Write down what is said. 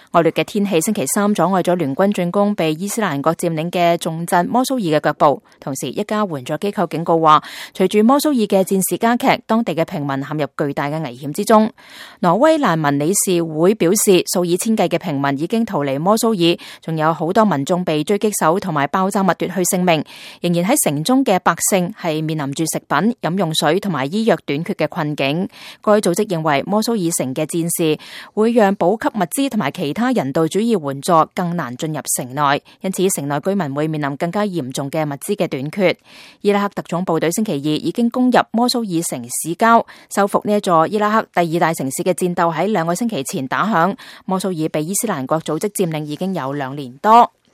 惡劣嘅天氣星期三阻礙咗聯軍進攻被伊斯蘭國佔領嘅重鎮摩蘇爾嘅腳步。同時，一家援助機構警告話，隨住摩蘇爾嘅戰事加劇，當地嘅平民陷入巨大嘅危險之中。挪威難民理事會表示，數以千計嘅平民已經逃離摩蘇爾，仲有好多民眾被狙擊手同埋爆炸物奪去性命。仍然喺城中嘅百姓係面臨住食品、飲用水同埋醫藥短缺嘅困境。該組織認為摩蘇爾城嘅戰事會讓補給物資同埋其他人道主義援助更難進入城內，因此城內居民會面臨更加嚴重嘅物資嘅短缺。伊拉克特種部隊星期二已經攻入摩蘇爾城市郊，收復呢一座伊拉克第二大城市嘅戰鬥喺2個星期前打響。摩蘇爾被伊斯蘭國組織佔領已經有2年多。